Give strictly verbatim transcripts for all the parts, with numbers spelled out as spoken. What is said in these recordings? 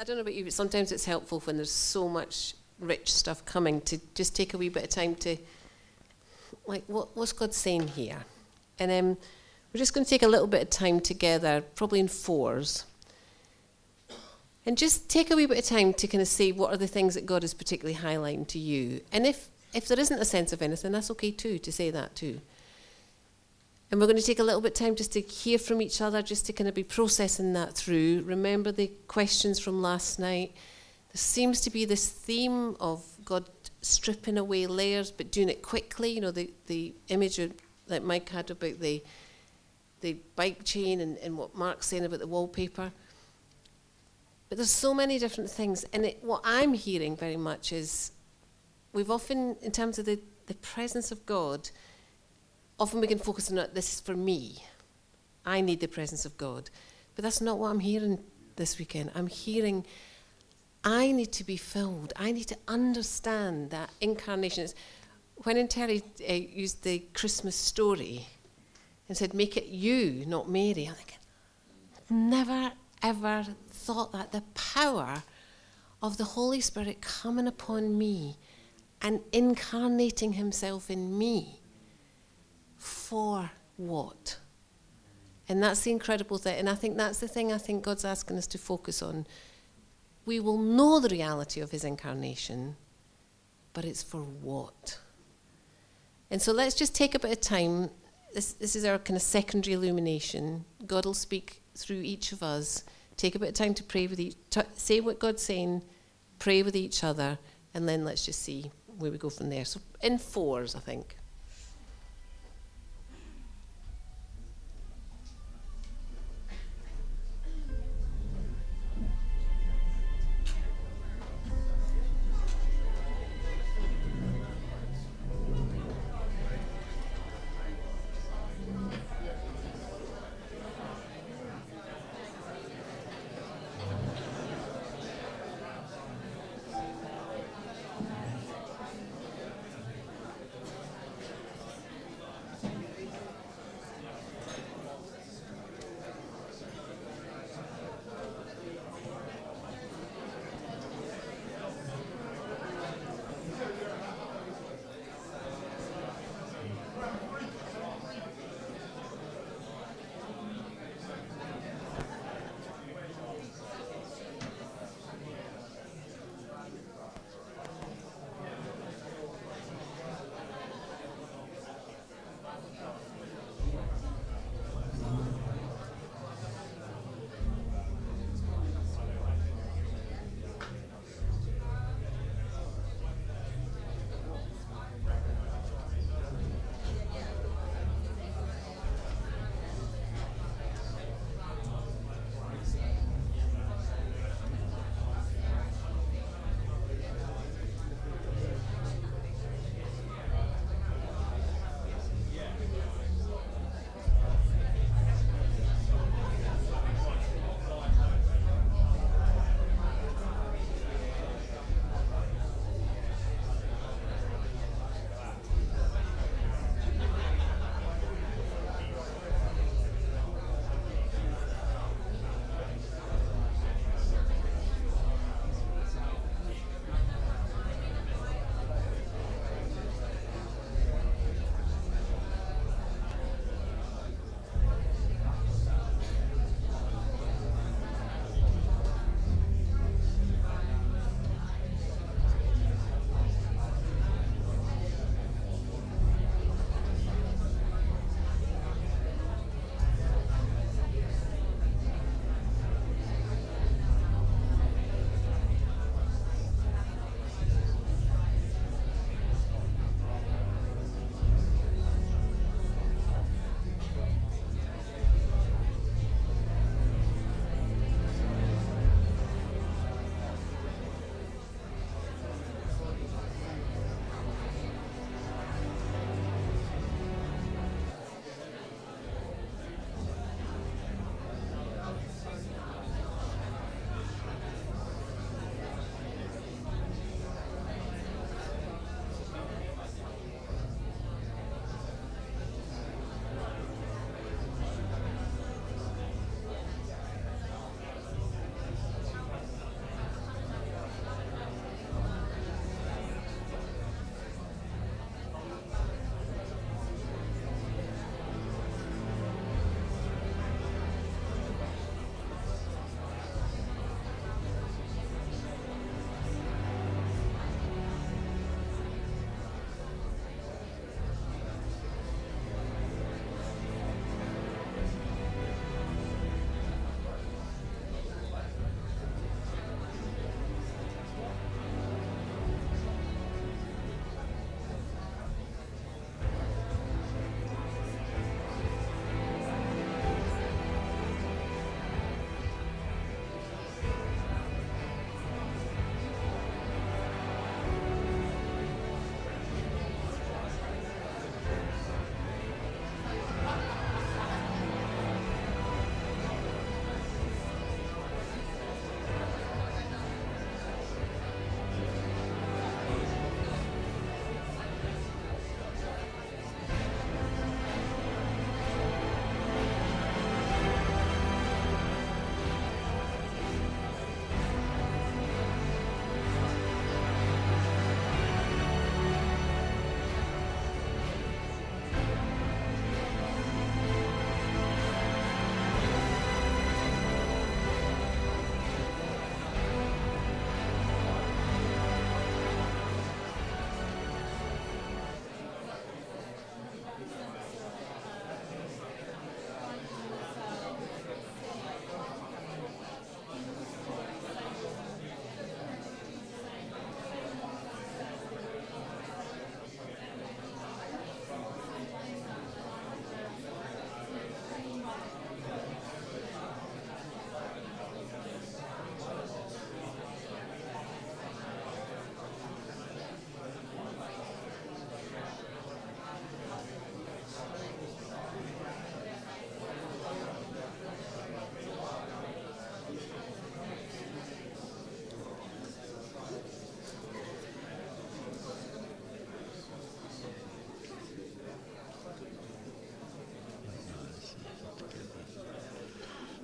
I don't know about you, but sometimes it's helpful when there's so much rich stuff coming to just take a wee bit of time to, like, what, what's God saying here? And um, we're just going to take a little bit of time together, probably in fours, and just take a wee bit of time to kind of say what are the things that God is particularly highlighting to you. And if, if there isn't a sense of anything, that's okay too, to say that too. And we're going to take a little bit of time just to hear from each other, just to kind of be processing that through. Remember the questions from last night. There seems to be this theme of God stripping away layers, but doing it quickly. You know, the, the image of, that Mike had about the the bike chain and, and what Mark's saying about the wallpaper. But there's so many different things. And it, what I'm hearing very much is we've often, in terms of the, the presence of God, often we can focus on it, this is for me. I need the presence of God. But that's not what I'm hearing this weekend. I'm hearing I need to be filled. I need to understand that incarnation. It's, when Terry uh, used the Christmas story and said, make it you, not Mary, I'm thinking, never, ever thought that. The power of the Holy Spirit coming upon me and incarnating himself in me. For what? And that's the incredible thing. And I think that's the thing I think God's asking us to focus on. We will know the reality of his incarnation, but it's for what? And so let's just take a bit of time. This, this is our kind of secondary illumination. God will speak through each of us. Take a bit of time to pray with each, t- say what God's saying, pray with each other, and then let's just see where we go from there. So in fours, I think.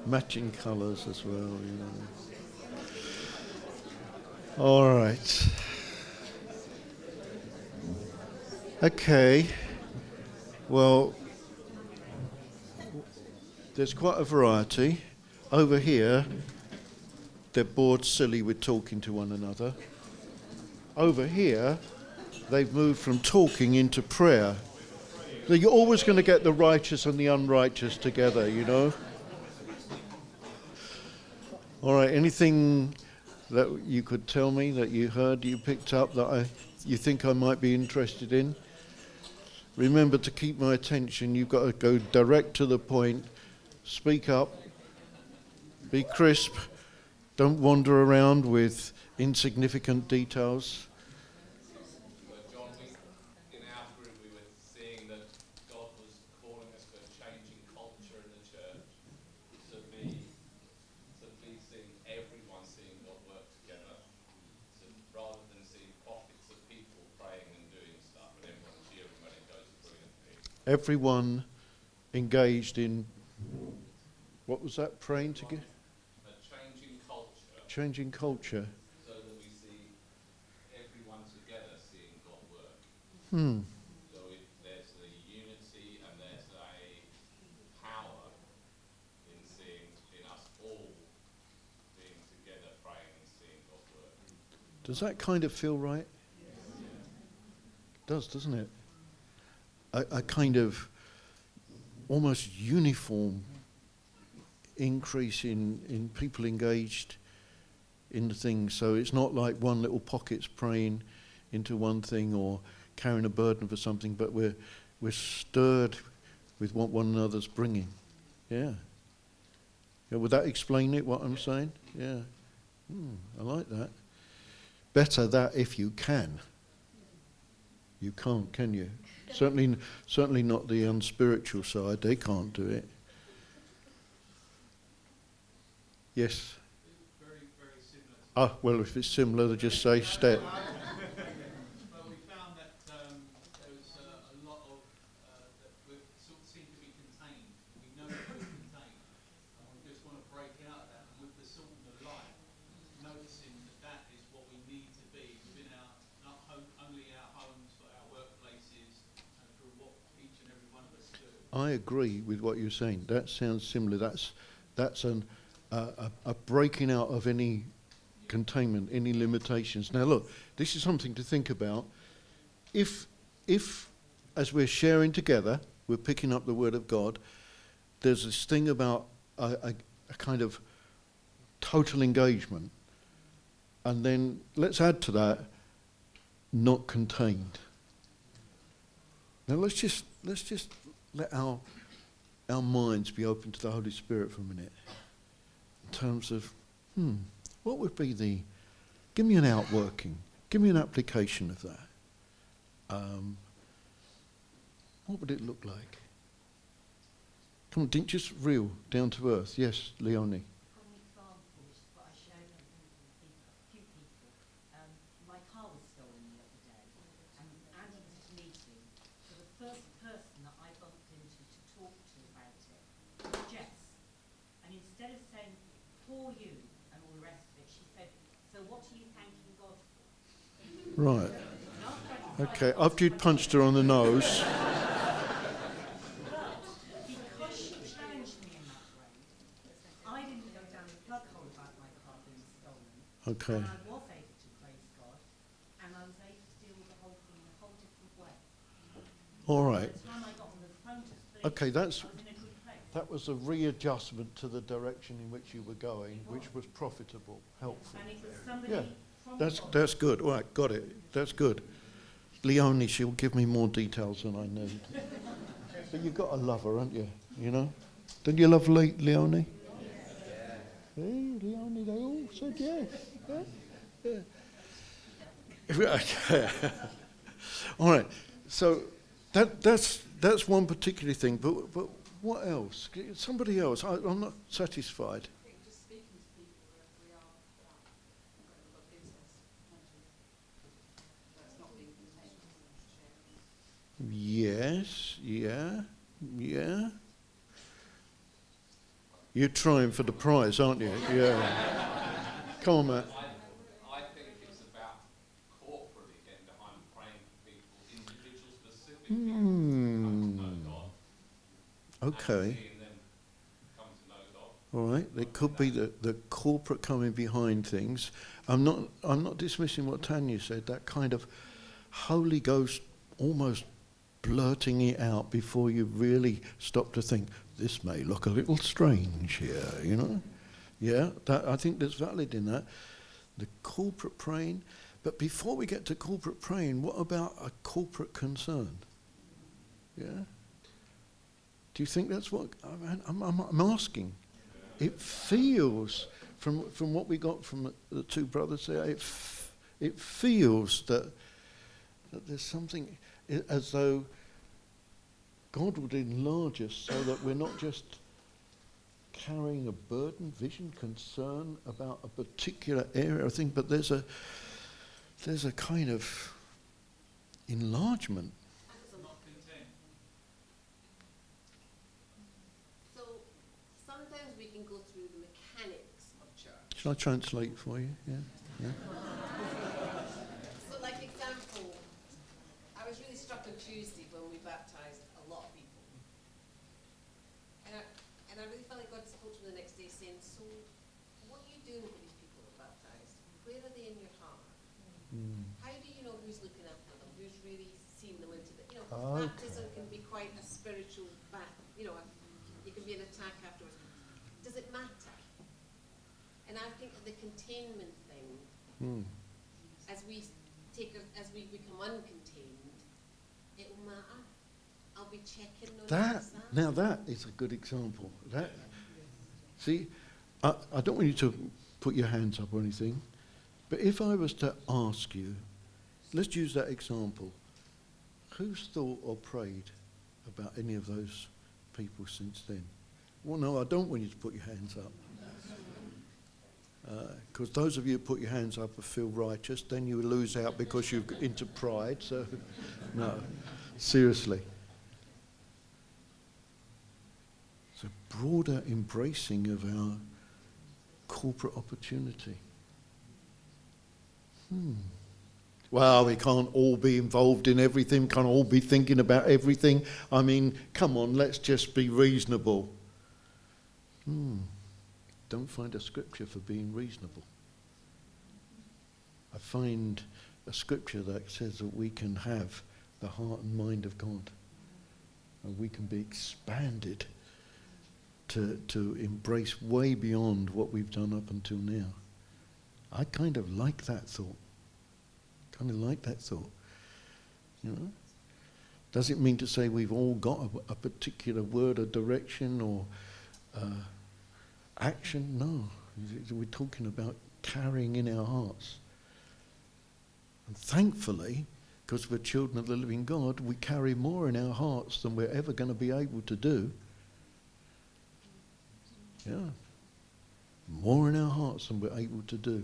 Matching colours as well, you know. All right. Okay. Well, there's quite a variety. Over here, they're bored silly with talking to one another. Over here, they've moved from talking into prayer. So you're always going to get the righteous and the unrighteous together, you know. All right, anything that you could tell me that you heard, you picked up that I, you think I might be interested in? Remember to keep my attention. You've got to go direct to the point. Speak up. Be crisp. Don't wander around with insignificant details. Everyone engaged in, what was that, praying together? A changing culture. Changing culture. So that we see everyone together seeing God work. Hmm. So if there's the unity and there's a power in seeing, in us all being together praying and seeing God work. Does that kind of feel right? Yeah. It does, doesn't it? A, a kind of almost uniform increase in, in people engaged in the thing. So it's not like one little pocket's praying into one thing or carrying a burden for something, but we're we're stirred with what one another's bringing. Yeah. Yeah, would that explain it, what I'm saying? Yeah. Hmm, I like that. Better that if you can. You can't, can you? Certainly, certainly not the unspiritual side. They can't do it. Yes. Very, very similar. Ah, well, if it's similar, they just say step. Well, we found that um, there was uh, a lot of uh, that we sort of seem to be contained. We know that we're contained, and we just want to break out of that. And with the salt and the light, noticing that that is what we need to be within our, not home, only our homes, but our workplaces, and through what each and every one of us do. I agree with what you're saying. That sounds similar. That's that's an uh, a, a breaking out of any containment, any limitations. Now, look, this is something to think about. If if as we're sharing together, we're picking up the Word of God, there's this thing about a, a, a kind of total engagement, and then let's add to that, not contained. Now let's just let's just let our our minds be open to the Holy Spirit for a minute. In terms of, hmm, what would be the? Give me an outworking. Give me an application of that. Um, what would it look like? Come on, just real, down to earth. Yes, Leonie. Got an example, which is what I shared with a few people. Um, my car was stolen the other day, and Andy was at a meeting. So the first person that I bumped into to talk to about it was Jess. And instead of saying, poor you, and all the rest of it, she said, so what are you thanking God for? Right. Okay, after you'd punched her on the nose. Because she challenged me in that way, I didn't go down the plug hole about my car being stolen. Okay. And I was able to praise God, and I was able to deal with the whole thing in a whole different way. All right. By the time I got on the phone to Philip, Okay, that's I was in a good place. that was a readjustment to the direction in which you were going, which was profitable, helpful. And it was somebody Yeah, from That's God. that's good. All right, got it. That's good. Leonie, she'll give me more details than I need. But you've got a lover, haven't you? You know? Don't you love Le- Leonie? Yeah. Hey, Leonie, they all said yes. Yeah. Yeah. All right. So that that's that's one particular thing. But but what else? Somebody else. I, I'm not satisfied. I think just speaking to people wherever we are, about whatever God gives us, that's not being contained, sharing. Yes. Yeah. Yeah. You're trying for the prize, aren't you? Yeah. Come on, Matt. I, I think it's about corporately getting behind and praying for people, individuals specifically, come to know God. And Okay. seeing them come to know God. All right. It could be the, the corporate coming behind things. I'm not I'm not dismissing what Tanya said, that kind of Holy Ghost almost blurting it out before you really stop to think, this may look a little strange here, you know? Yeah, that, I think there's valid in that. The corporate praying. But before we get to corporate praying, what about a corporate concern? Yeah? Do you think that's what I'm, I'm, I'm asking? It feels, from from what we got from the two brothers there, it f- it feels that that there's something i- as though God would enlarge us so that we're not just carrying a burden, vision, concern about a particular area or thing, but there's a there's a kind of enlargement. Not content. So sometimes we can go through the mechanics of church. Shall I translate for you? Yeah. Yeah. So, like example, I was really struck on Tuesday when we baptised a lot of people, and I and I really felt like God spoke to me the next day, saying, "So, what are you doing for these people that are baptised? Where are they in your heart? Mm. How do you know who's looking after them? Who's really seeing them into the, you know, Okay. baptism can be quite a spiritual back, you know, you can be an attack afterwards. Does it matter? And I think that the containment thing, Mm. as we take, a, as we become uncontained, it will matter. I'll be checking on That that. now that is a good example. That see, I, I don't want you to put your hands up or anything, but if I was to ask you, let's use that example. Who's thought or prayed about any of those people since then? Well, no, I don't want you to put your hands up. Because those of you who put your hands up and feel righteous, then you lose out because you're into pride. So, no, seriously. It's a broader embracing of our corporate opportunity. Hmm. Well, we can't all be involved in everything, can't all be thinking about everything. I mean, come on, let's just be reasonable. Hmm. Don't find a scripture for being reasonable. I find a scripture that says that we can have the heart and mind of God. And we can be expanded to, to embrace way beyond what we've done up until now. I kind of like that thought. Kind of like that thought. You know? Does it mean to say we've all got a, a particular word or direction or uh, action? No. We're talking about carrying in our hearts. And thankfully, because we're children of the living God, we carry more in our hearts than we're ever going to be able to do. Yeah. More in our hearts than we're able to do.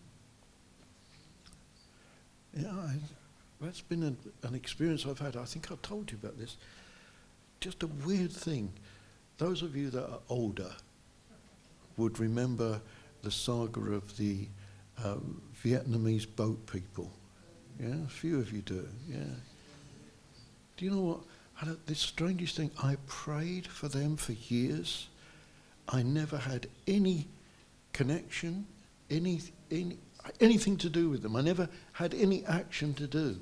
Yeah, I, that's been an, an experience I've had. I think I told you about this. Just a weird thing. Those of you that are older would remember the saga of the um, Vietnamese boat people. Yeah, a few of you do. Yeah. Do you know what? I don't, the strangest thing, I prayed for them for years. I never had any connection, any, any anything to do with them. I never had any action to do.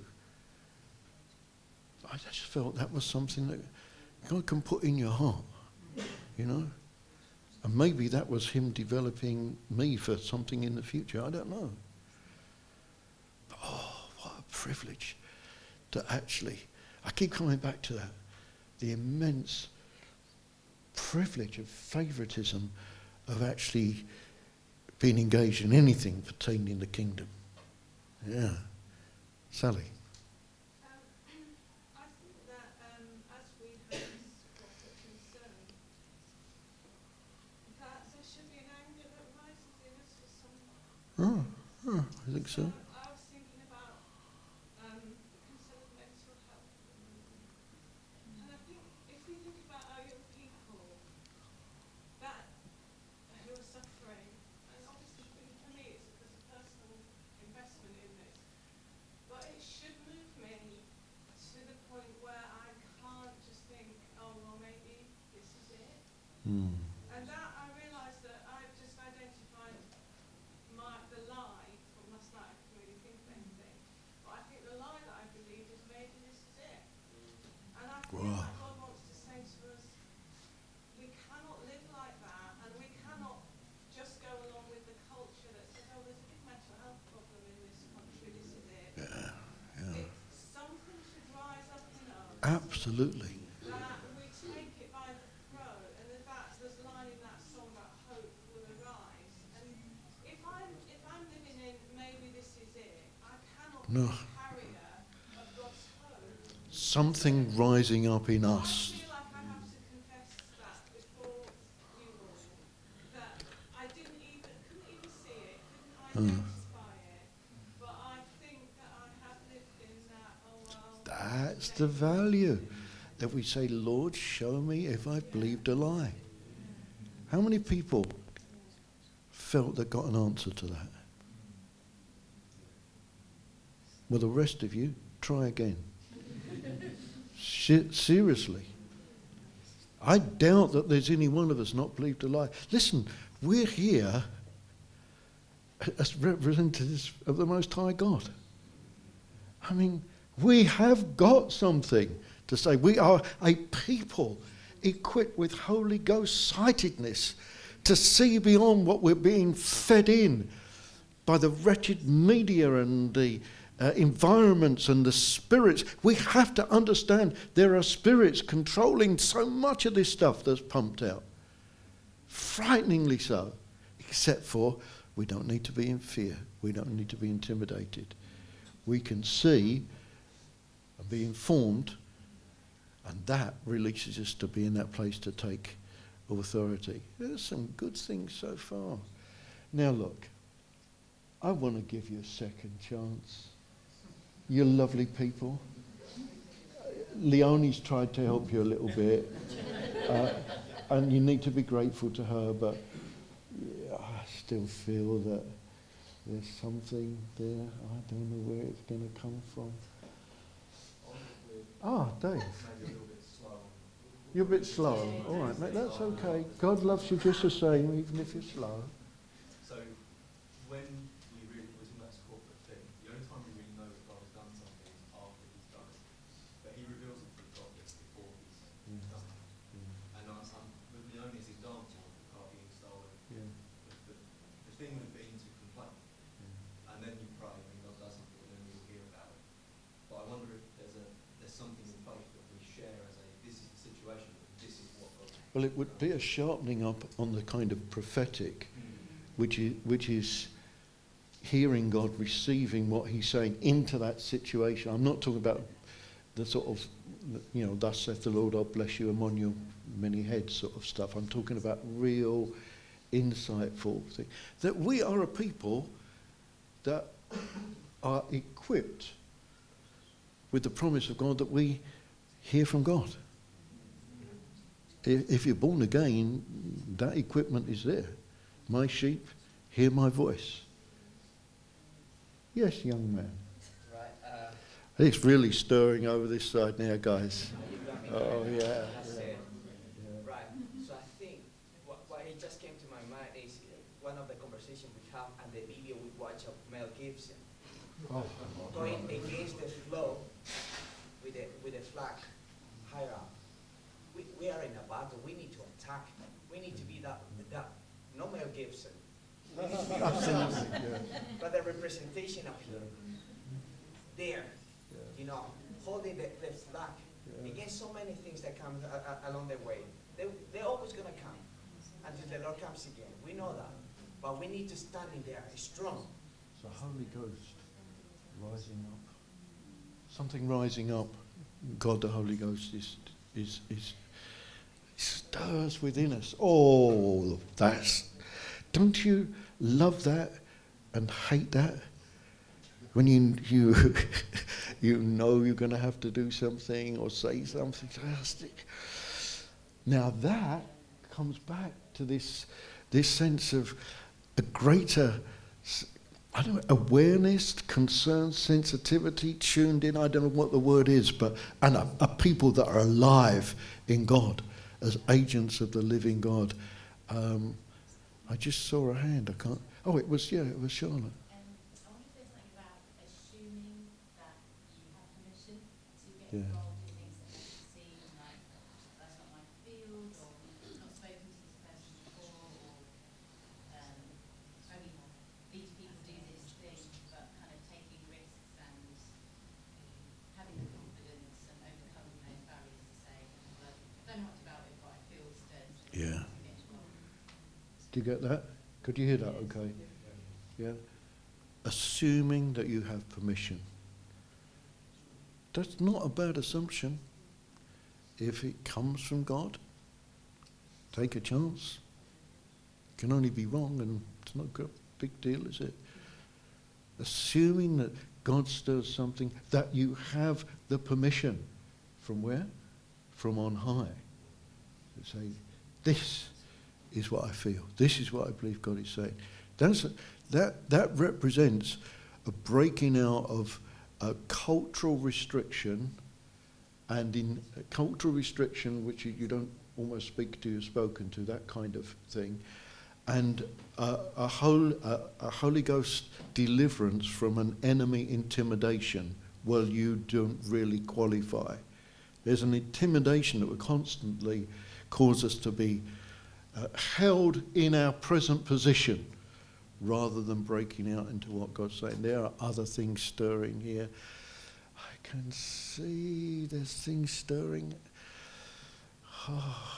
I just felt that was something that God can put in your heart, you know. And maybe that was him developing me for something in the future. I don't know. But oh, what a privilege to actually, I keep coming back to that, the immense privilege of favoritism of actually being engaged in anything pertaining to the kingdom. Yeah. Sally. Um, I think that um, as we have this corporate concern, that there should be an anger that rises in us for some. Oh, oh I think so. I was thinking about um, the concern of mental health at the moment. And I think if we think about our young people, that think that God wants to say to us, we cannot live like that, and we cannot just go along with the culture that says, oh, there's a big mental health problem in this country, this is it. Yeah, yeah. It, something should rise up in us. Absolutely. That we take it by the throat, and in fact, there's a line in that song about hope will arise. And if I'm if I'm living in maybe this is it, I cannot No. be a carrier of God's hope. Something rising up in I us. feel like I have to confess that before you all, that I didn't even couldn't even see it, couldn't identify it, but I think that I have lived in that. Oh well. That's the value. That we say, Lord, show me if I've believed a lie. How many people felt they got an answer to that? Well, the rest of you, try again. Shit, seriously. I doubt that there's any one of us not believed a lie. Listen, we're here as representatives of the Most High God. I mean, we have got something to say. We are a people equipped with Holy Ghost sightedness to see beyond what we're being fed in by the wretched media and the uh, environments and the spirits. We have to understand there are spirits controlling so much of this stuff that's pumped out. Frighteningly so. Except for we don't need to be in fear. We don't need to be intimidated. We can see and be informed, and that releases us to be in that place to take authority. There's some good things so far. Now look, I want to give you a second chance. You're lovely people. Leonie's tried to help you a little bit, uh, and you need to be grateful to her, but yeah, I still feel that there's something there. I don't know where it's going to come from. Ah, Dave. You're a bit slow. All right, mate, that's okay. God loves you just the same, even if you're slow. So, when we really, we're talking about this corporate thing, the only time we really know if God has done something is after He's done it. But He reveals it to the prophets before He's done it. And I, I'm, with Leonie's example of the car being stolen, Yeah. the, the thing would have been to complain. And then you pray, and God does something, and then you'll hear about it. But I wonder if there's a there's something in faith that we share as a, this is the situation, this is what God. Well, it would be a sharpening up on the kind of prophetic, which is which is hearing God, receiving what He's saying into that situation. I'm not talking about the sort of, you know, thus saith the Lord, I'll bless you among your many heads sort of stuff. I'm talking about real, insightful thing. That we are a people that are equipped with the promise of God that we hear from God. If you're born again, that equipment is there. My sheep hear my voice. Yes, young man. Right. Uh, It's really stirring over this side now, guys. Oh, yeah. That's it. Right. So I think what, what it just came to my mind is one of the conversations we have and the video we watch of Mel Gibson Oh. going against the flow with the with the flag higher up. We we are in a battle. We need to attack. We need to be that that not Mel Gibson. We need to be ourselves. But the representation up here, there, you know, holding the, the flag against so many things that come uh, uh, along the way. They, they're always going to come until the Lord comes again. We know that. But we need to stand in there strong. So Holy Ghost rising up. Something rising up. God the Holy Ghost is is is stirs within us. Oh, that's, don't you love that and hate that? When you you you know you're going to have to do something or say something drastic. Now that comes back to this this sense of a greater, I don't know, awareness, concern, sensitivity, tuned in. I don't know what the word is, but and a, a people that are alive in God as agents of the living God. Um, I just saw a hand. I can't. Oh, it was yeah, it was Charlotte. Um, I wonder if there's something about assuming that you have permission to get Yeah. involved in things that you see and Do you get that? Could you hear that okay? Yeah? Assuming that you have permission. That's not a bad assumption. If it comes from God, take a chance. It can only be wrong, and it's not a big deal, is it? Assuming that God stirs something, that you have the permission. From where? From on high. To say, this is what I feel. This is what I believe God is saying. That's a, that, that represents a breaking out of a cultural restriction, and in a cultural restriction which you, you don't almost speak to, you're spoken to, that kind of thing, and uh, a, whole, uh, a Holy Ghost deliverance from an enemy intimidation. Well, you don't really qualify. There's an intimidation that will constantly cause us to be uh, held in our present position rather than breaking out into what God's saying. There are other things stirring here. I can see there's things stirring. Oh.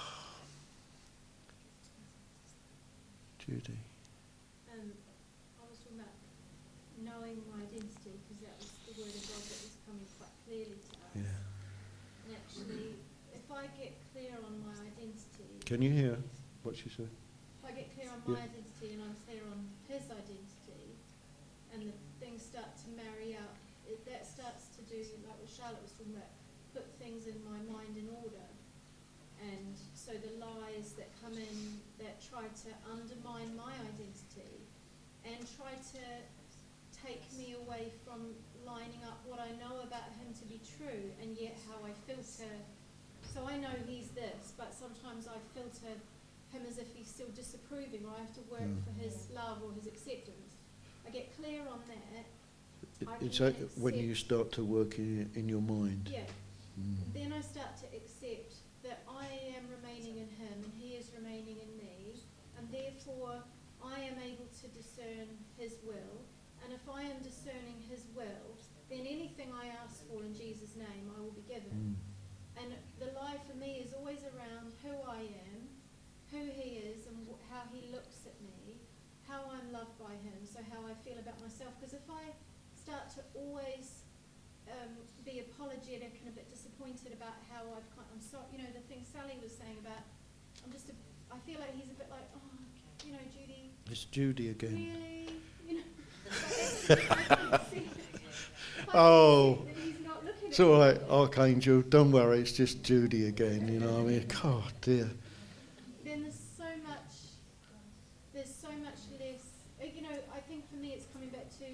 Judy. Um, I was talking about knowing my identity, because that was the word of God that was coming quite clearly to us. Yeah. And actually, if I get clear on my identity, Can you hear what she said? if I get clear on my Yeah. identity and I'm clear on his identity, and the things start to marry up, it, that starts to do, like what Charlotte was talking about, put things in my mind in order. And so the lies that come in that try to undermine my identity and try to take me away from lining up what I know about him to be true, and yet how I filter. So I know he's this, but sometimes I filter him as if he's still disapproving, or I have to work Mm. for his love or his acceptance. I get clear on that. I It's can like when accept- you start to work in, in your mind. Yeah. Mm. Then I start to accept that I am remaining in him and he is remaining in me, and therefore I am able to discern his will. And if I am discerning his will, then anything I ask for in Jesus' name I will be given. Mm. And the lie for me is always around who I am, who he is, and wh- how he looks at me, how I'm loved by him, so how I feel about myself. Because if I start to always um, be apologetic and a bit disappointed about how I've kind I'm sorry, you know, the thing Sally was saying about, I'm just, a, I feel like he's a bit like, oh, you know, Judy, It's Judy again. really, you know. But if I can see- if I can Oh. see that he's not looking It's at all me, right, Archangel, don't worry, it's just Judy again, you know what I mean? God, dear. then there's so much, there's so much less, uh, you know, I think for me it's coming back to,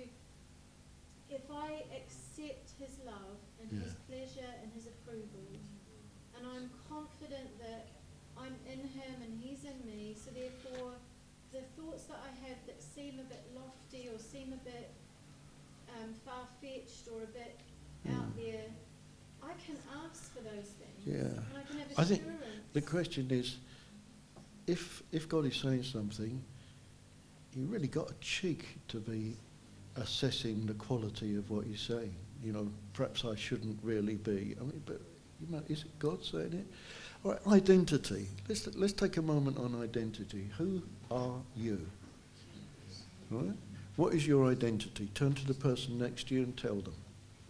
if I accept his love and his Yeah. pleasure and his approval, and I'm confident that I'm in him and he's in me, so therefore the thoughts that I have that seem a bit lofty or seem a bit um, far-fetched or a bit out there, I can ask for those things. Yeah. And I can have I think assurance. the question is, if if God is saying something, you really got a cheek to be assessing the quality of what he's saying. You know, perhaps I shouldn't really be. I mean, but you know, is it God saying it? All right, identity. Let's let's take a moment on identity. Who are you? All right? What is your identity? Turn to the person next to you and tell them.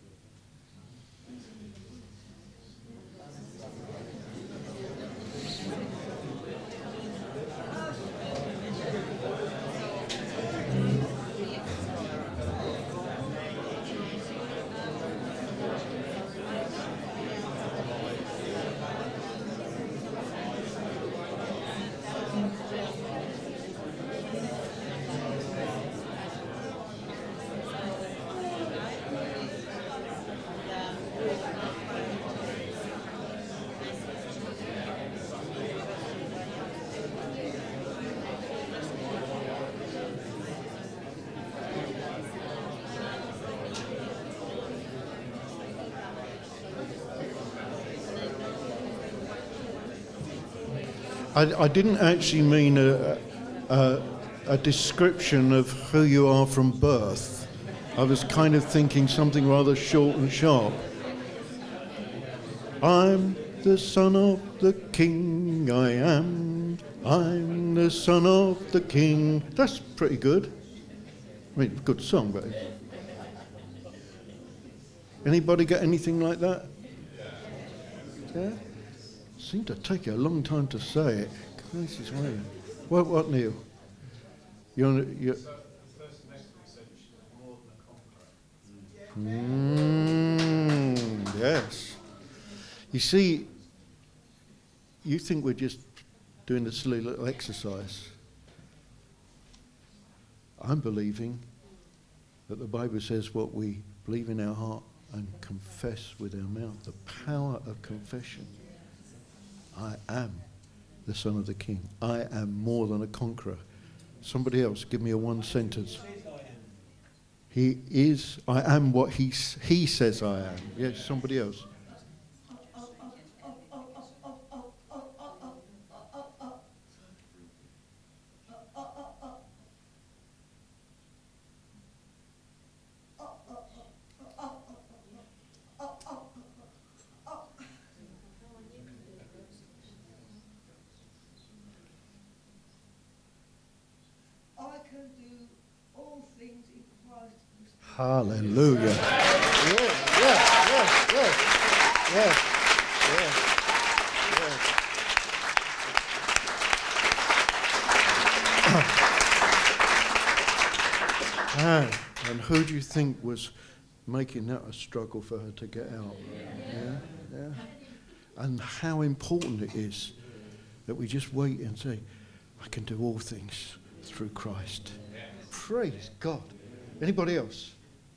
I, I didn't actually mean a, a, a description of who you are from birth. I was kind of thinking something rather short and sharp. I'm the Son of the King, I am. I'm the Son of the King. That's pretty good. I mean, good song, but... Anybody get anything like that? Yeah? Seemed to take you a long time to say it. Gracious way. What, what, Neil? You're... you're mm, yes. You see, you think we're just doing a silly little exercise. I'm believing that the Bible says what we believe in our heart and confess with our mouth, the power of confession. I am the Son of the King. I am more than a conqueror. Somebody else, give me a one sentence. He is, I am what he, he says I am. Yes, somebody else. Hallelujah. Yes, yes, yes, yes, yes, yes, yes. And, and who do you think was making that a struggle for her to get out? Yeah, yeah. And how important it is that we just wait and say, I can do all things through Christ. Praise God. Anybody else?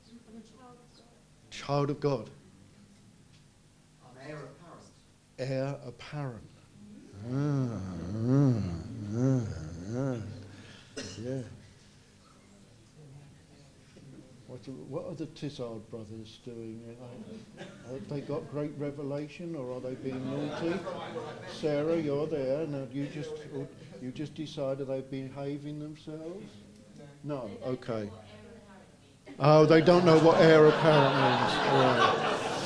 Child of God. I'm heir apparent. Heir apparent. Ah, ah, ah, ah. Yeah. What, do, what are the Tizard brothers doing? Have they got great revelation, or are they being naughty? Sarah, you're there. Now, you just you just decided they're behaving themselves? No. Okay. Oh, they don't know what heir apparent means. Right.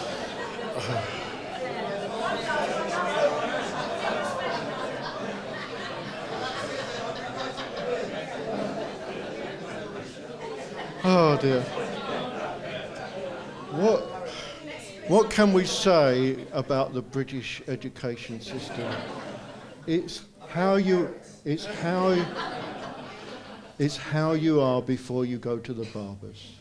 Oh dear. What what can we say about the British education system? It's how you it's how it's how you are before you go to the barbers.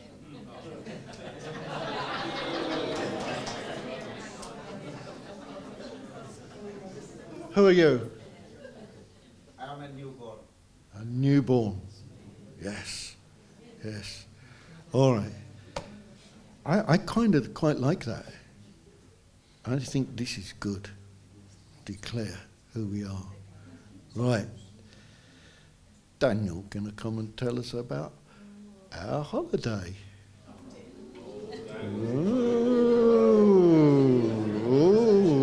Who are you? I'm a newborn. A newborn. Yes. Yes. All right. I, I kind of quite like that. I think this is good. Declare who we are. Right. Daniel going to come and tell us about our holiday. Ooh. Ooh.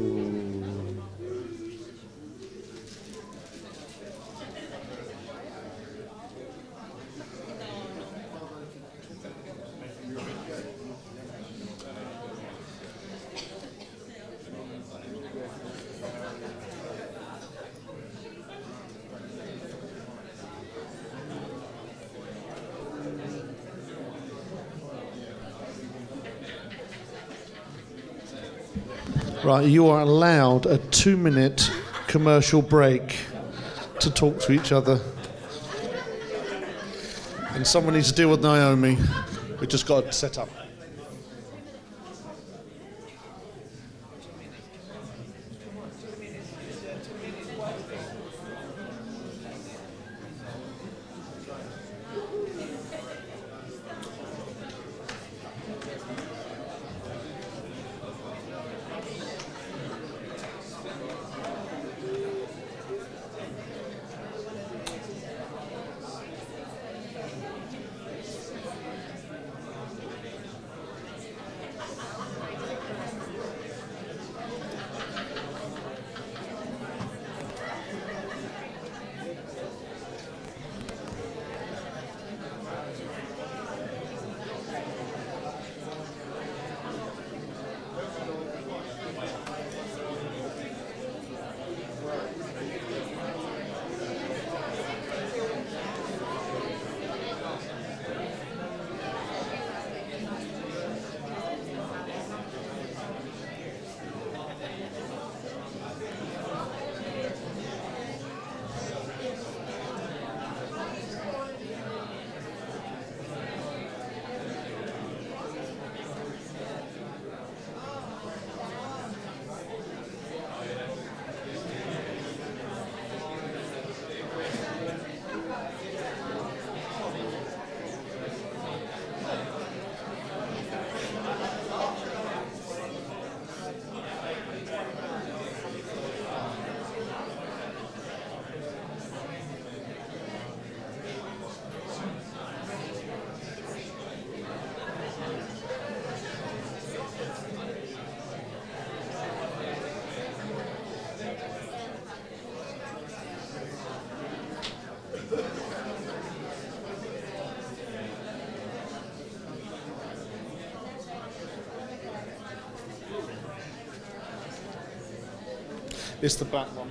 Right, you are allowed a two-minute commercial break to talk to each other. And someone needs to deal with Naomi. We've just got to set up. It's the back one.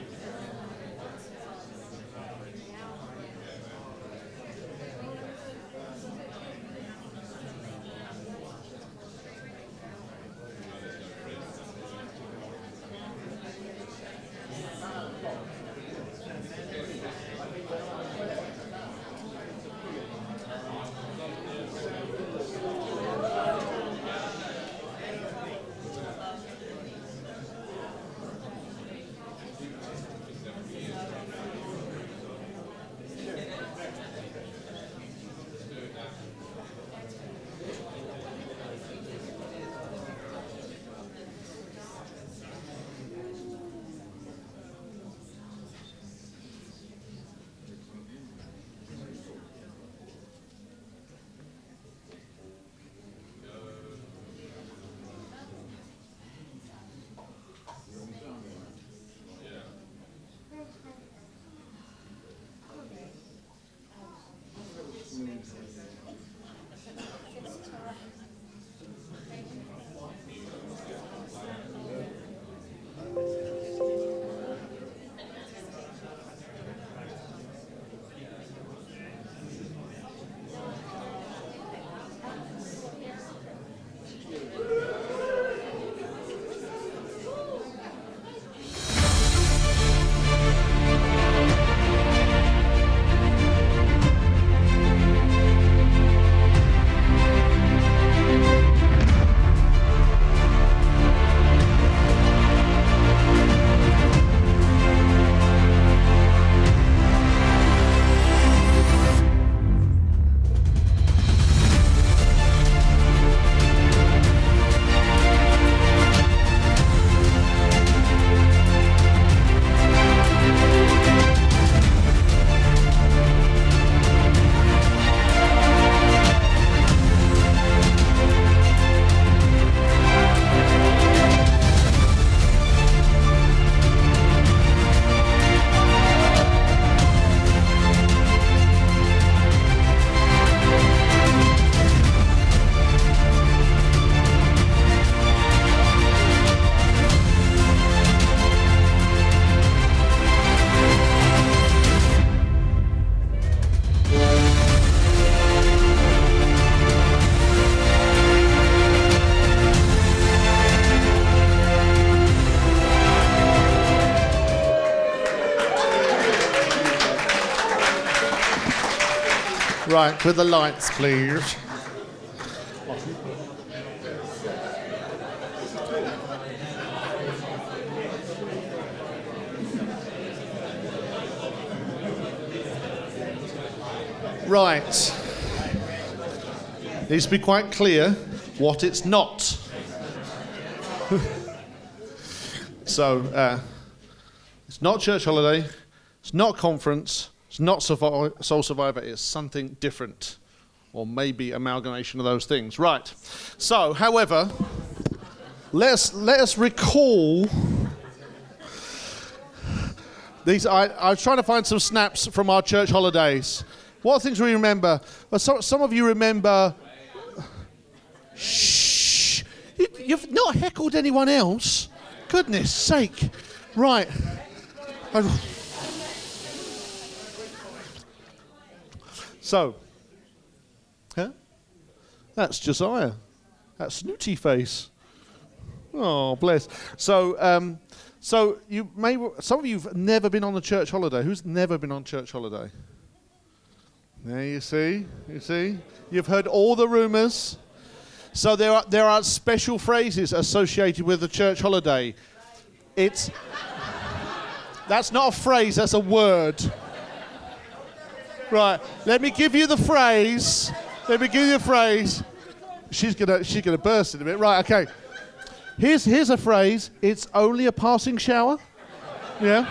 Right, with the lights, please. Right. Needs to be quite clear what it's not. So, uh, it's not church holiday, it's not conference, it's not Survi- Soul Survivor, it's something different. Or maybe amalgamation of those things. Right. So, however, let's, let us recall these. I, I was trying to find some snaps from our church holidays. What things do we remember? Well, so, some of you remember... Shh. You, you've not heckled anyone else. Goodness sake. Right. I, so... Huh? That's Josiah. That's Snooty Face. Oh, bless. So, um, so you may. Some of you've never been on a church holiday. Who's never been on church holiday? There you see. You see. You've heard all the rumours. So there are there are special phrases associated with the church holiday. It's. That's not a phrase. That's a word. Right. Let me give you the phrase. Let me give you a phrase. She's gonna she's gonna burst in a bit. Right, okay. Here's here's a phrase. It's only a passing shower. Yeah.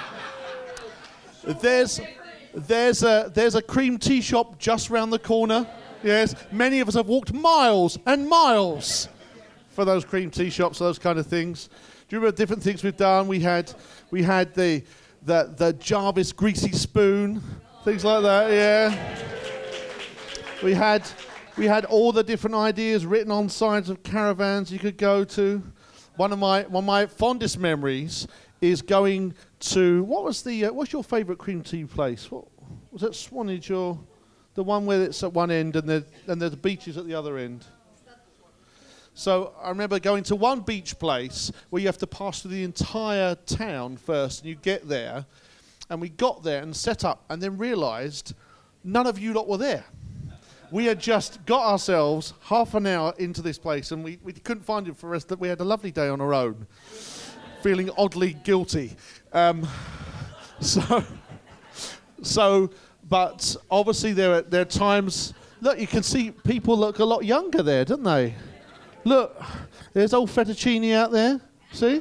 There's there's a there's a cream tea shop just round the corner. Yes. Many of us have walked miles and miles for those cream tea shops, those kind of things. Do you remember different things we've done? We had we had the the the Jarvis greasy spoon, things like that, yeah. We had, we had all the different ideas written on sides of caravans you could go to. One of my, one of my fondest memories is going to, what was the, uh, what's your favourite cream tea place? What was it, Swanage or the one where it's at one end and the, and the beach is at the other end? So I remember going to one beach place where you have to pass through the entire town first, and you get there, and we got there and set up, and then realised none of you lot were there. We had just got ourselves half an hour into this place, and we, we couldn't find it for us. That we had a lovely day on our own, feeling oddly guilty. Um, so, so, but obviously there are, there are times. Look, you can see people look a lot younger there, don't they? Look, there's old Fettuccine out there. See?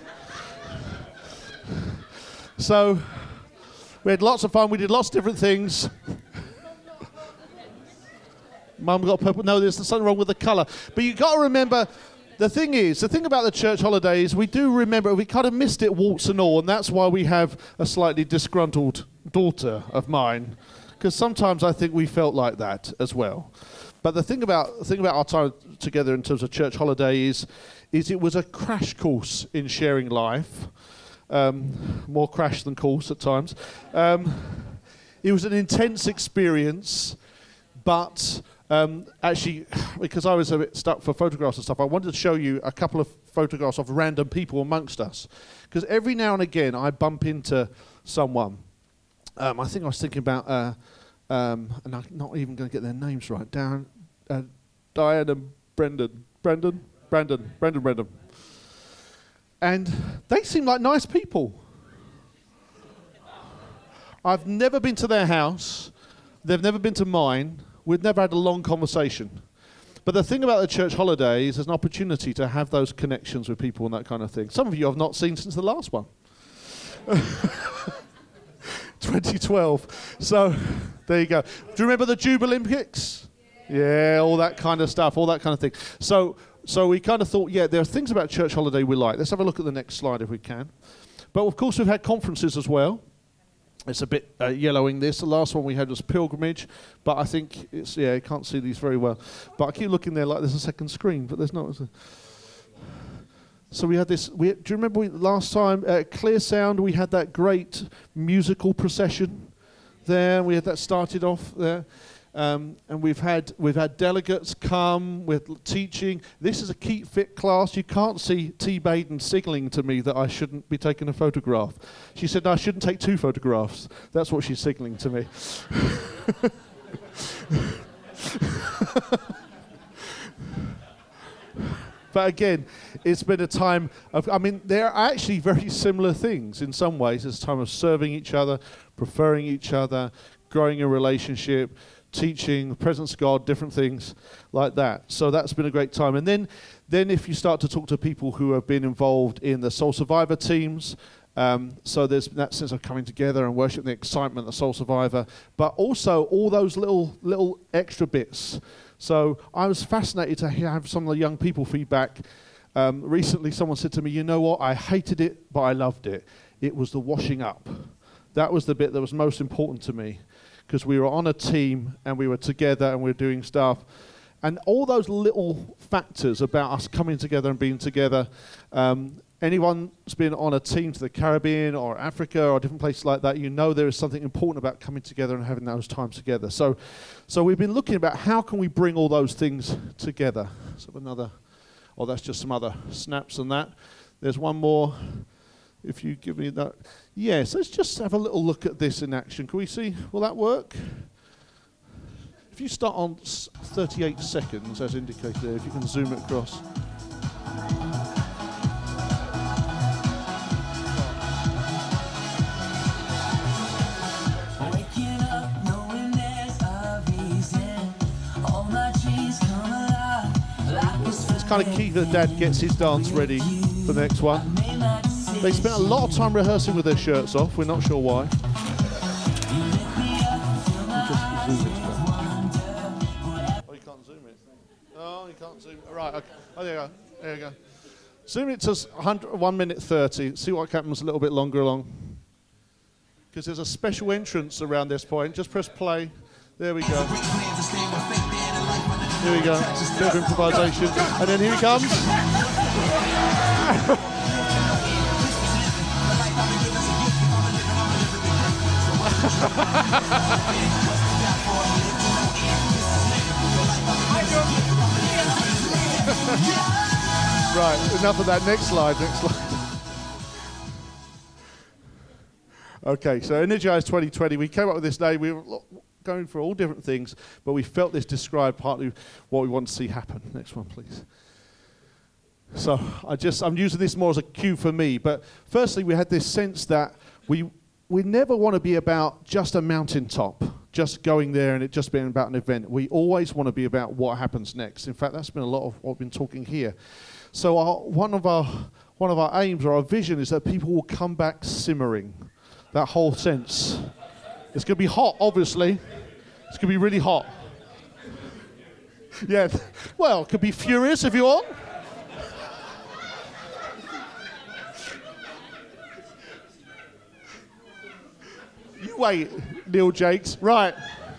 So we had lots of fun. We did lots of different things. Mum got purple. No, there's something wrong with the colour. But you've got to remember, the thing is, the thing about the church holidays, we do remember, we kind of missed it warts and all, and that's why we have a slightly disgruntled daughter of mine, because sometimes I think we felt like that as well. But the thing about the thing about our time together in terms of church holidays is it was a crash course in sharing life, um, more crash than course at times. Um, it was an intense experience, but um, actually, because I was a bit stuck for photographs and stuff, I wanted to show you a couple of photographs of random people amongst us, because every now and again I bump into someone. Um, I think I was thinking about. Uh, Um, and I'm not even going to get their names right. Darren, uh, Diane and Brendan. Brendan? Brandon. Brendan, Brendan. And they seem like nice people. I've never been to their house. They've never been to mine. We've never had a long conversation. But the thing about the church holidays is an opportunity to have those connections with people and that kind of thing. Some of you I've not seen since the last one. twenty twelve. So, there you go. Do you remember the Jubilympics? Yeah. yeah, all that kind of stuff, all that kind of thing. So, so we kind of thought, yeah, there are things about church holiday we like. Let's have a look at the next slide if we can. But of course, we've had conferences as well. It's a bit uh, yellowing this. The last one we had was pilgrimage, but I think it's, yeah, you can't see these very well. But I keep looking there like there's a second screen, but there's not. So we had this, we, do you remember we, last time at Clear Sound, we had that great musical procession there. We had that started off there. Um, and we've had we've had delegates come with teaching. This is a Keep Fit class. You can't see T. Baden signalling to me that I shouldn't be taking a photograph. She said, no, I shouldn't take two photographs. That's what she's signalling to me. But again, it's been a time of, I mean, they're actually very similar things in some ways. It's a time of serving each other, preferring each other, growing a relationship, teaching, the presence of God, different things like that. So that's been a great time. And then, then if you start to talk to people who have been involved in the Soul Survivor teams, um, so there's that sense of coming together and worshiping the excitement of Soul Survivor, but also all those little little extra bits. So I was fascinated to have some of the young people feedback. Um, recently someone said to me, you know what, I hated it, but I loved it. It was the washing up. That was the bit that was most important to me, because we were on a team and we were together and we were doing stuff. And all those little factors about us coming together and being together, um, anyone who's been on a team to the Caribbean or Africa or different places like that, you know there is something important about coming together and having those times together. So so we've been looking about how can we bring all those things together. So another, oh, that's just some other snaps and that. There's one more, if you give me that. Yes, let's just have a little look at this in action. Can we see, will that work? If you start on thirty-eight seconds, as indicated there, if you can zoom it across. It's kind of key that Dad gets his dance ready for the next one. They spent a lot of time rehearsing with their shirts off. We're not sure why. Oh, you can't zoom it. Oh, you can't zoom it. Right, okay. Oh, there you go. There you go. Zoom it to one minute thirty. See what happens a little bit longer along. Because there's a special entrance around this point. Just press play. There we go. Here we go. Bit of improvisation. And then here he comes. Right, enough of that. Next slide, next slide. Okay, so Energize twenty twenty, we came up with this name. We were lo- going for all different things, but we felt this described partly what we want to see happen. Next one, please. So I just, I'm using this more as a cue for me, but firstly, we had this sense that we we never want to be about just a mountaintop, just going there and it just being about an event. We always want to be about what happens next. In fact, that's been a lot of what we've been talking here. So our, one of our one of our aims or our vision is that people will come back simmering. That whole sense. It's going to be hot, obviously. It's going to be really hot. Yeah. Well, it could be furious if you want. You wait, Neil Jakes. Right.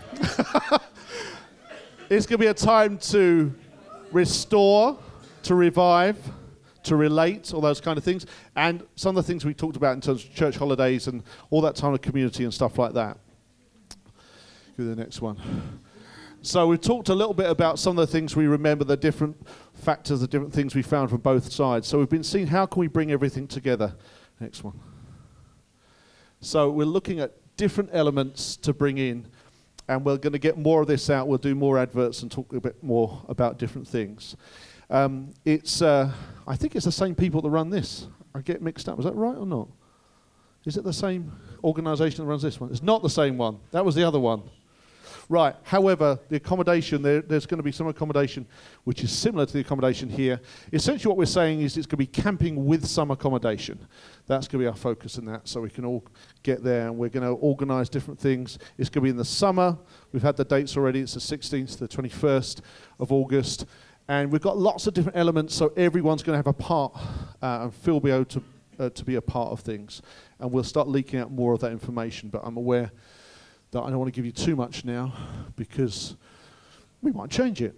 It's going to be a time to restore, to revive, to relate, all those kind of things. And some of the things we talked about in terms of church holidays and all that time of community and stuff like that. Go to the next one. So we've talked a little bit about some of the things we remember, the different factors, the different things we found from both sides. So we've been seeing how can we bring everything together. Next one. So we're looking at different elements to bring in, and we're going to get more of this out. We'll do more adverts and talk a bit more about different things. Um, it's, uh, I think it's the same people that run this. I get mixed up. Is that right or not? Is it the same organisation that runs this one? It's not the same one. That was the other one. Right. However, the accommodation, there, there's going to be some accommodation which is similar to the accommodation here. Essentially what we're saying is it's going to be camping with some accommodation. That's going to be our focus in that, so we can all get there, and we're going to organise different things. It's going to be in the summer. We've had the dates already. It's the sixteenth to the twenty-first of August. And we've got lots of different elements, so everyone's going to have a part, uh, and Phil will be able to, uh, to be a part of things. And we'll start leaking out more of that information, but I'm aware that I don't want to give you too much now because we might change it.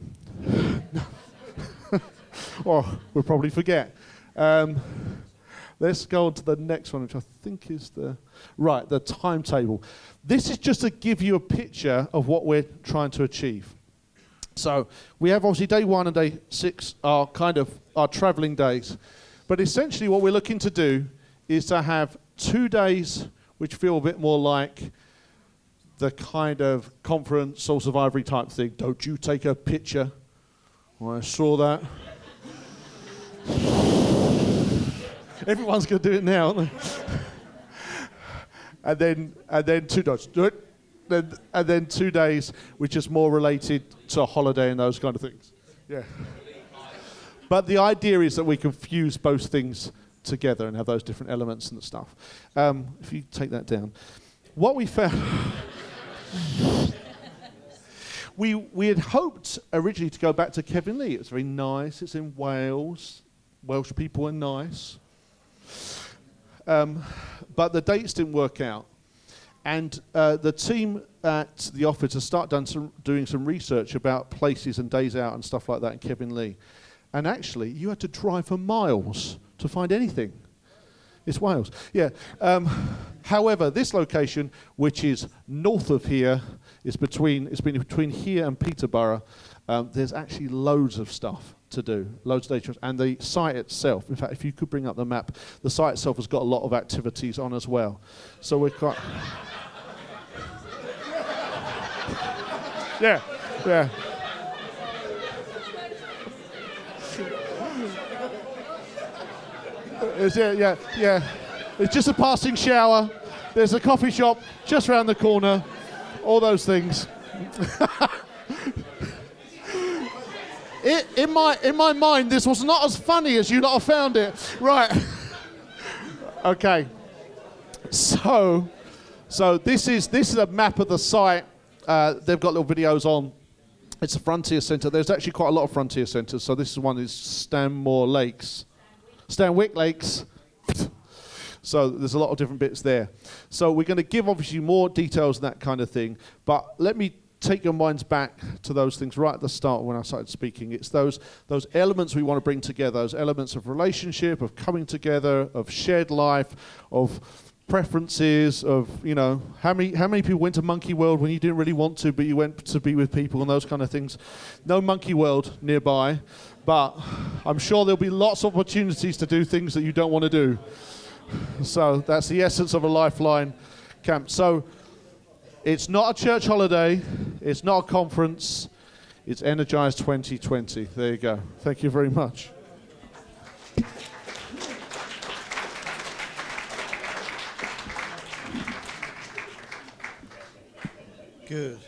Or we'll probably forget. Um, let's go on to the next one, which I think is the, right, the timetable. This is just to give you a picture of what we're trying to achieve. So we have obviously day one and day six are kind of our travelling days. But essentially what we're looking to do is to have two days which feel a bit more like the kind of conference, Soul of Ivory type thing. Don't you take a picture. Well, I saw that. Everyone's going to do it now, aren't they? and then, and then two days. Do it. Then, and then two days, which is more related to a holiday and those kind of things. Yeah. But the idea is that we can fuse both things together and have those different elements and stuff. Um, if you take that down. What we found... we we had hoped originally to go back to Kevin Lee. It was very nice. It's in Wales. Welsh people are nice. Um, but the dates didn't work out. And uh, the team at the office has started done some, doing some research about places and days out and stuff like that in Kevin Lee. And actually, you had to drive for miles to find anything. It's Wales, yeah. Um, however, this location, which is north of here, is between it's been between here and Peterborough. Um, there's actually loads of stuff to do, loads of data, and the site itself. In fact, if you could bring up the map, the site itself has got a lot of activities on as well. So we're quite. yeah, yeah. Is it? Yeah, yeah. It's just a passing shower. There's a coffee shop just round the corner. All those things. it, in my in my mind, this was not as funny as you lot have found it. Right. Okay. So, so this is this is a map of the site. Uh, they've got little videos on. It's a frontier centre. There's actually quite a lot of frontier centres. So this is one is Stanmore Lakes. Stanwick Lakes. So there's a lot of different bits there. So we're going to give obviously more details and that kind of thing. But let me take your minds back to those things right at the start when I started speaking. It's those those elements we want to bring together, those elements of relationship, of coming together, of shared life, of preferences of, you know, how many how many people went to Monkey World when you didn't really want to, but you went to be with people and those kind of things. No Monkey World nearby, but I'm sure there'll be lots of opportunities to do things that you don't want to do. So that's the essence of a Lifeline camp. So it's not a church holiday, it's not a conference, it's Energize twenty twenty. There you go. Thank you very much. Good.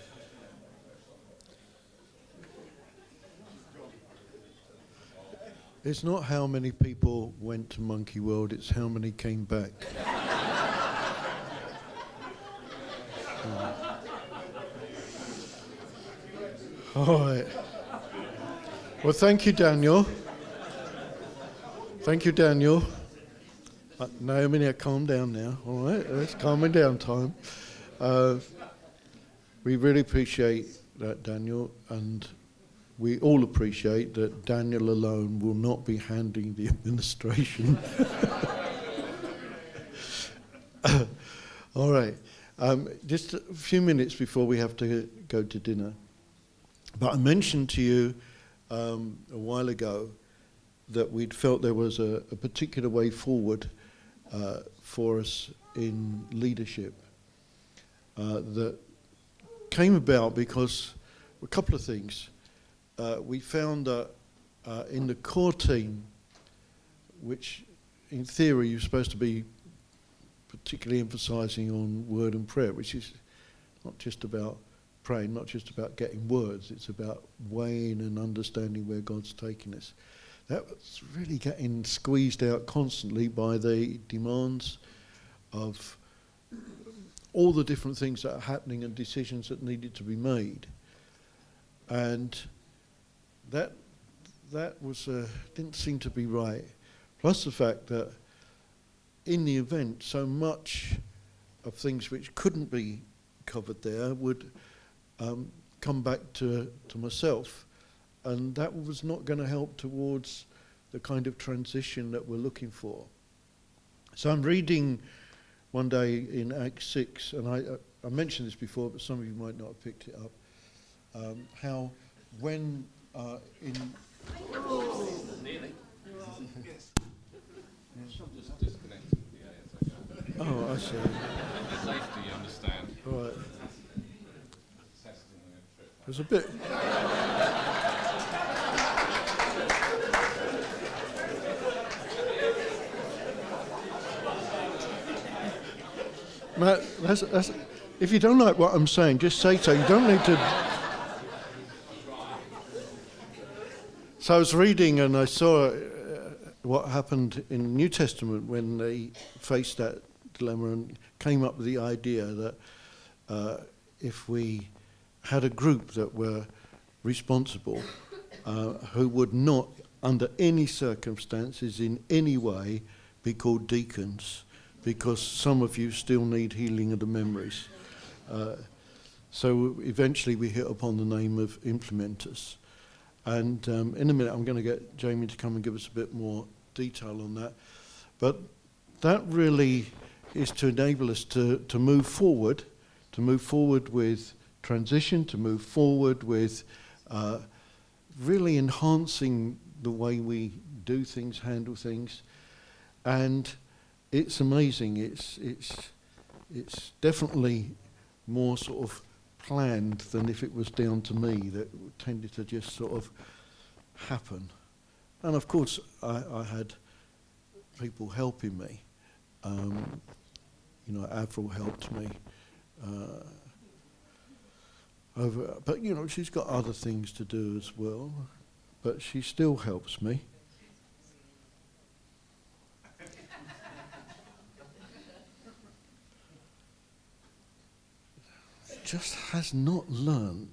It's not how many people went to Monkey World, it's how many came back. All right. Well, thank you, Daniel. Thank you, Daniel. Uh, Naomi, now calm down now. All right, it's calming down time. Uh, we really appreciate that, Daniel, and we all appreciate that Daniel alone will not be handling the administration. All right. Um, just a few minutes before we have to go to dinner. But I mentioned to you um, a while ago that we'd felt there was a, a particular way forward uh, for us in leadership uh, that came about because a couple of things. Uh, we found that uh, in the core team, which in theory you're supposed to be particularly emphasizing on word and prayer, which is not just about praying, not just about getting words, it's about weighing and understanding where God's taking us. That was really getting squeezed out constantly by the demands of all the different things that are happening and decisions that needed to be made. And that that was uh, didn't seem to be right. Plus the fact that in the event, so much of things which couldn't be covered there would um, come back to, to myself. And that was not going to help towards the kind of transition that we're looking for. So I'm reading one day in Acts six, and I, I mentioned this before, but some of you might not have picked it up, um, how when uh, in... Nearly. Just disconnected with the A S A. Oh, I see. Safety, you understand. All right. Testing the trip. There's a bit... Matt, that's, that's, if you don't like what I'm saying, just say so. You don't need to... So I was reading and I saw uh, what happened in the New Testament when they faced that dilemma and came up with the idea that uh, if we had a group that were responsible, uh, who would not, under any circumstances, in any way, be called deacons, because some of you still need healing of the memories. Uh, so eventually we hit upon the name of implementers. And um, in a minute I'm going to get Jamie to come and give us a bit more detail on that. But that really is to enable us to, to move forward, to move forward with transition, to move forward with uh, really enhancing the way we do things, handle things. And it's amazing. It's it's it's definitely more sort of planned than if it was down to me. That tended to just sort of happen. And of course, I, I had people helping me. Um, you know, Avril helped me. Uh, over, but you know, she's got other things to do as well. But she still helps me. Just has not learned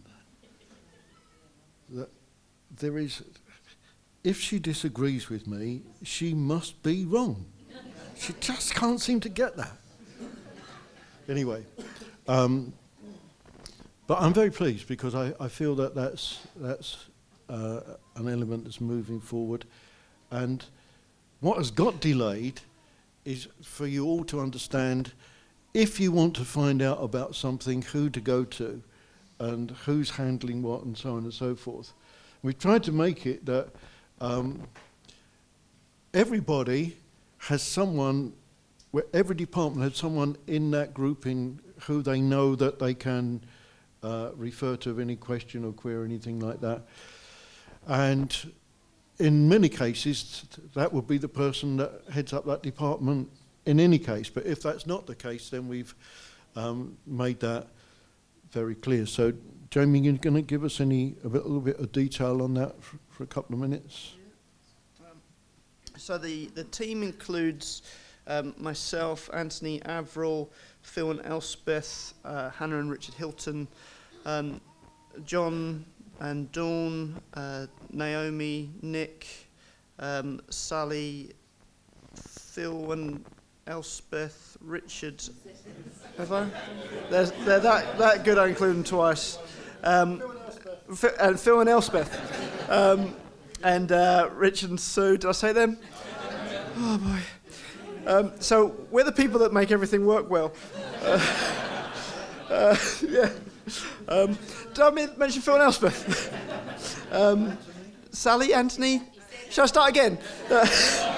that there is, if she disagrees with me, she must be wrong. She just can't seem to get that. Anyway, um, but I'm very pleased because I, I feel that that's, that's uh, an element that's moving forward. And what has got delayed is for you all to understand, if you want to find out about something, who to go to and who's handling what and so on and so forth. We've tried to make it that um, everybody has someone, where every department has someone in that grouping who they know that they can uh, refer to any question or query or anything like that. And in many cases, that would be the person that heads up that department in any case. But if that's not the case, then we've um, made that very clear. So, Jamie, you're going to give us any a, bit, a little bit of detail on that for, for a couple of minutes? Um, so the, the team includes um, myself, Anthony Avril, Phil and Elspeth, uh, Hannah and Richard Hilton, um, John and Dawn, uh, Naomi, Nick, um, Sally, Phil and Elspeth, Richard. Have I? They're, they're that, that good, I include them twice. Um, Phil and Phil and Elspeth. Um, and uh, Richard and Sue, did I say them? Oh boy. Um, so we're the people that make everything work well. Uh, uh, yeah. Um, did I mention Phil and Elspeth? um, Sally, Anthony? Shall I start again? Uh,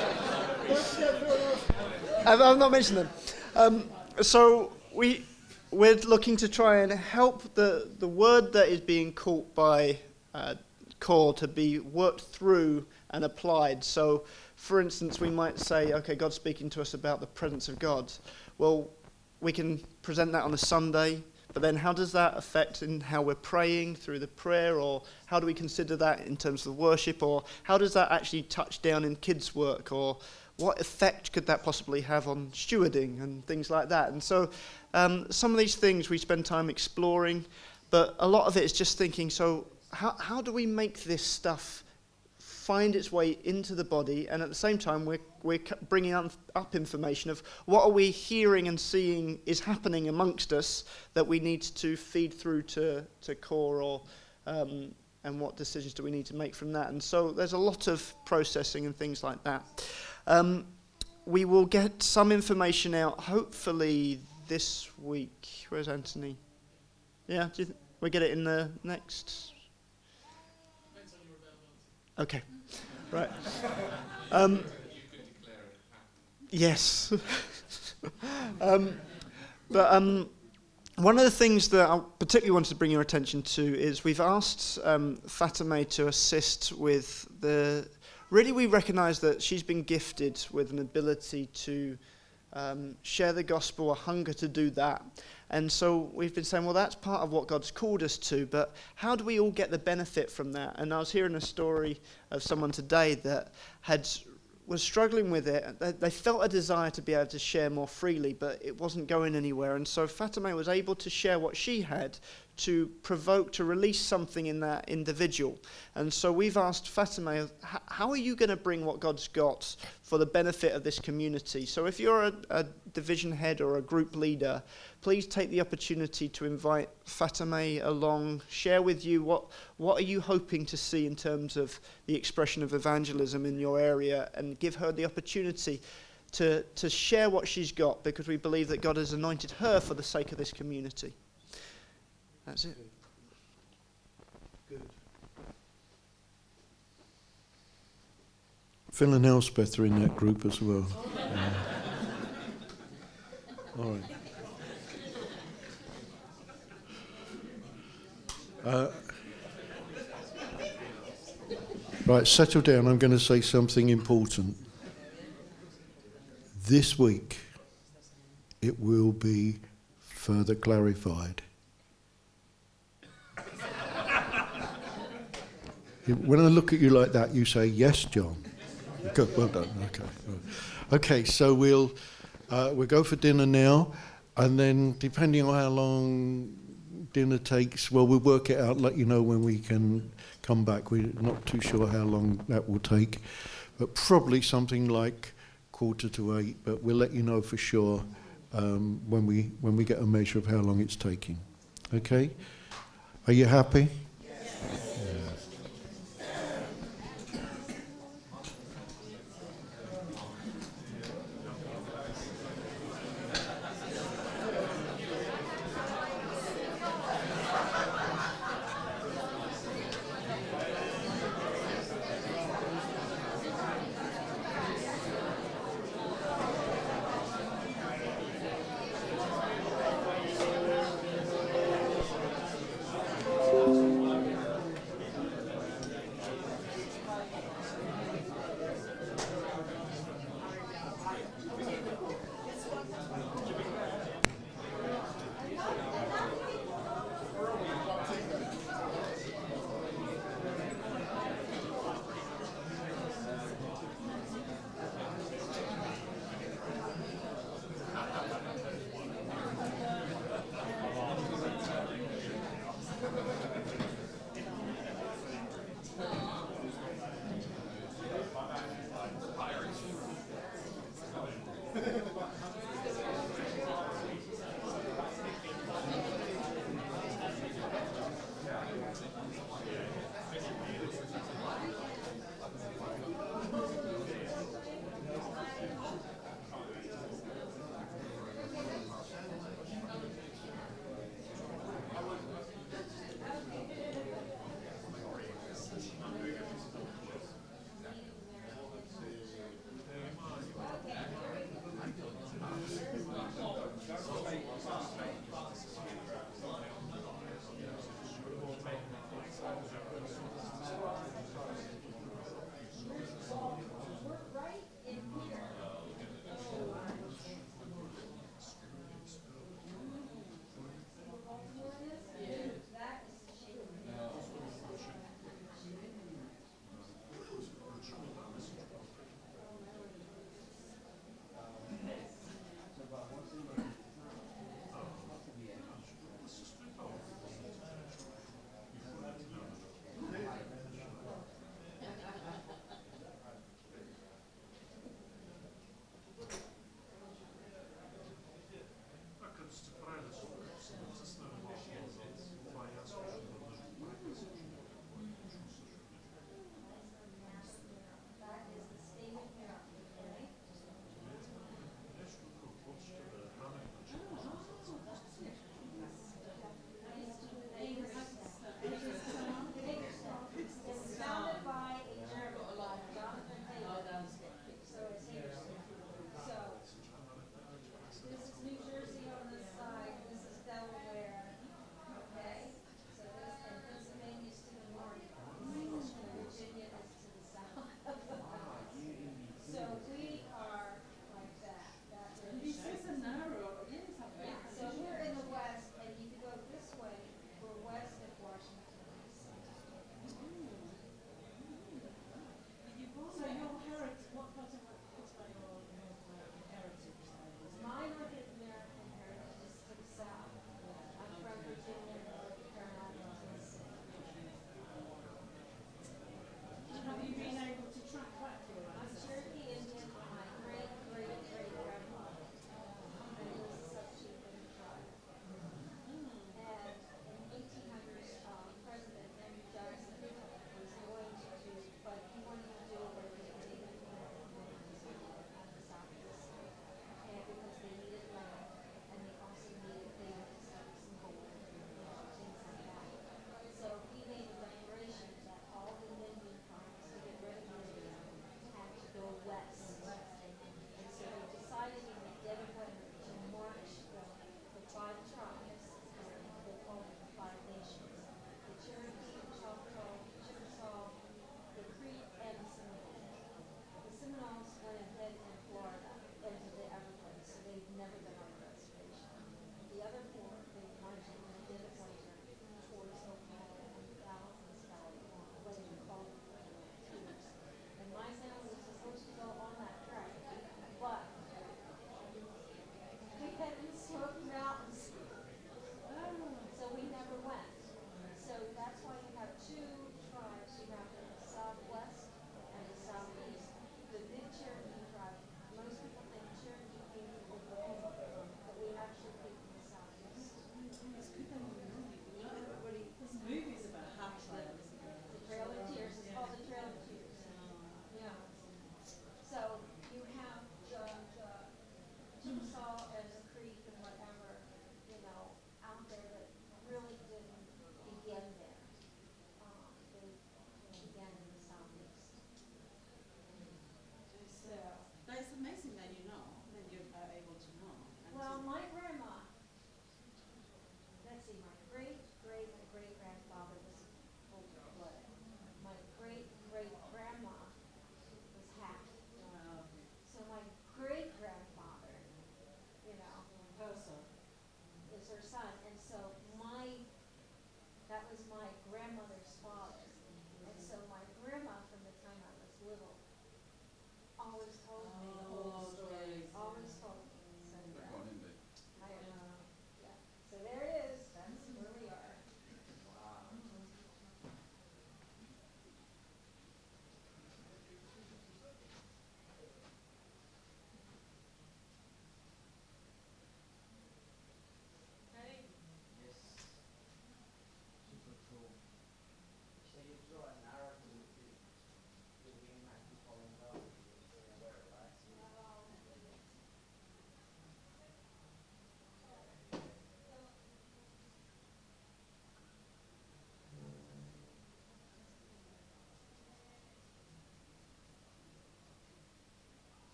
I've, I've not mentioned them. Um, so we, we're looking to try and help the, the word that is being caught by uh, core to be worked through and applied. So, for instance, we might say, okay, God's speaking to us about the presence of God. Well, we can present that on a Sunday, but then how does that affect in how we're praying through the prayer, or how do we consider that in terms of worship, or how does that actually touch down in kids' work, or what effect could that possibly have on stewarding and things like that? And so um, some of these things we spend time exploring, but a lot of it is just thinking, so how, how do we make this stuff find its way into the body, and at the same time we're, we're bringing up information of what are we hearing and seeing is happening amongst us that we need to feed through to, to core, or um, and what decisions do we need to make from that. And so there's a lot of processing and things like that. Um, we will get some information out hopefully this week. Where's Anthony? Yeah, do you th- we get it in the next? Okay, right. Um, yes. um, but um, one of the things that I particularly wanted to bring your attention to is we've asked um, Fatima to assist with the. Really, we recognise that she's been gifted with an ability to um, share the gospel, a hunger to do that. And so we've been saying, well, that's part of what God's called us to, but how do we all get the benefit from that? And I was hearing a story of someone today that had was struggling with it. They, they felt a desire to be able to share more freely, but it wasn't going anywhere. And so Fatima was able to share what she had to provoke, to release something in that individual. And so we've asked Fatima, how are you going to bring what God's got for the benefit of this community? So if you're a, a division head or a group leader, please take the opportunity to invite Fatima along, share with you what, what are you hoping to see in terms of the expression of evangelism in your area, and give her the opportunity to, to share what she's got, because we believe that God has anointed her for the sake of this community. That's it. Good. Phil and Elspeth are in that group as well. Yeah. All right. Uh, right, settle down. I'm going to say something important. This week, it will be further clarified. When I look at you like that, you say, yes, John. Good, well done. Okay. Okay, so we'll uh, we'll go for dinner now, and then depending on how long dinner takes, well, we'll work it out, let you know when we can come back. We're not too sure how long that will take, but probably something like quarter to eight, but we'll let you know for sure um, when we when we get a measure of how long it's taking. Okay? Are you happy? Yes. Yeah.